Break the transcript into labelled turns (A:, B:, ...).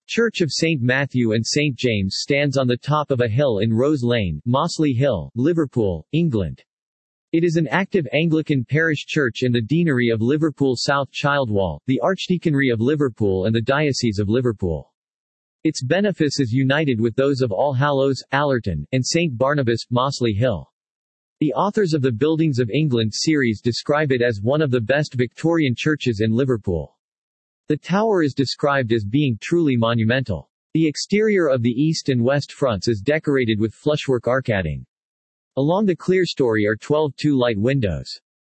A: Church of St. Matthew and St. James stands on the top of a hill in Rose Lane, Mossley Hill, Liverpool, England. It is an active Anglican parish church in the Deanery of Liverpool South Childwall, the Archdeaconry of Liverpool and the Diocese of Liverpool. Its benefice is united with those of All Hallows, Allerton, and St. Barnabas, Mossley Hill. The authors of the Buildings of England series describe it as one of the best Victorian churches in Liverpool. The tower is described as being truly monumental. The exterior of the east and west fronts is decorated with flushwork arcading. Along the clerestory are 12 two-light windows.